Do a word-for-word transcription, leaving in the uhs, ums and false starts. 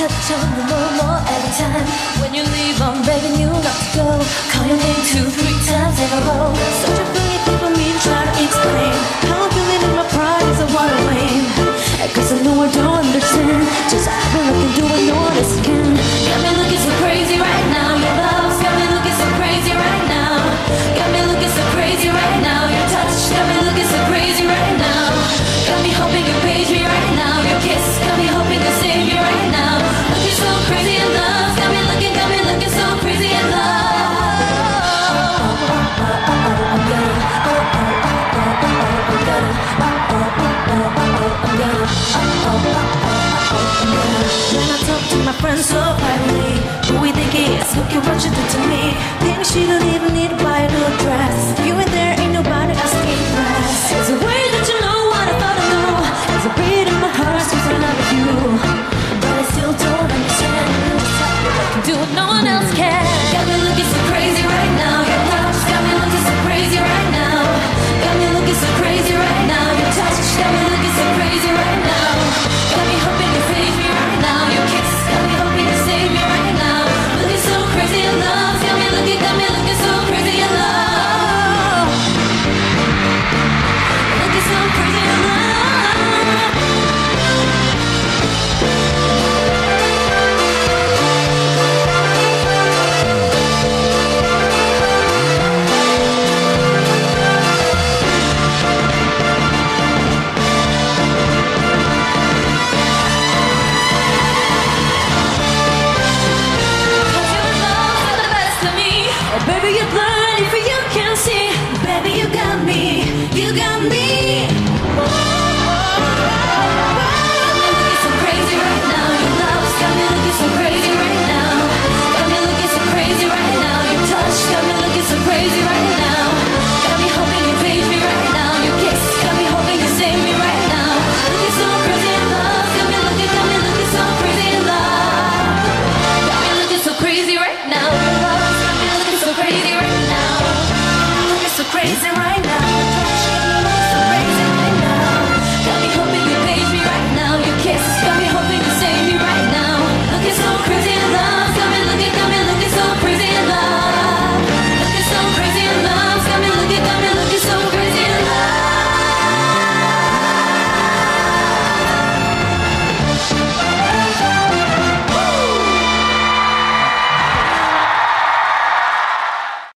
touch on the more, more every time. When you leave, I'm begging you not to go. Call your name two, three times in a row. Such a funny thing for me to try to explain. How I'm feeling in my pride is a water wane. Cause I know I don't understand. Just I've been looking, doing all this again. Got me looking so crazy right now. Your love's got me looking so crazy right now. Got me looking so crazy right now. Your touch got me looking so crazy right now. Got me hoping you page me right now. Your kiss got me hoping to save me right now. Looking so crazy in love. Got me looking, got me looking so crazy in love. I'm gonna, oh, oh, oh, oh, oh, oh, I'm gonna, oh, oh, oh, oh, oh, I'm gonna, oh, oh, oh, oh, oh, I'm gonna. When I talk to my friends so privately, who we think is, look at what you did to me. Think she don't even need to buy a new dress. You ain't there, ain't nobody else.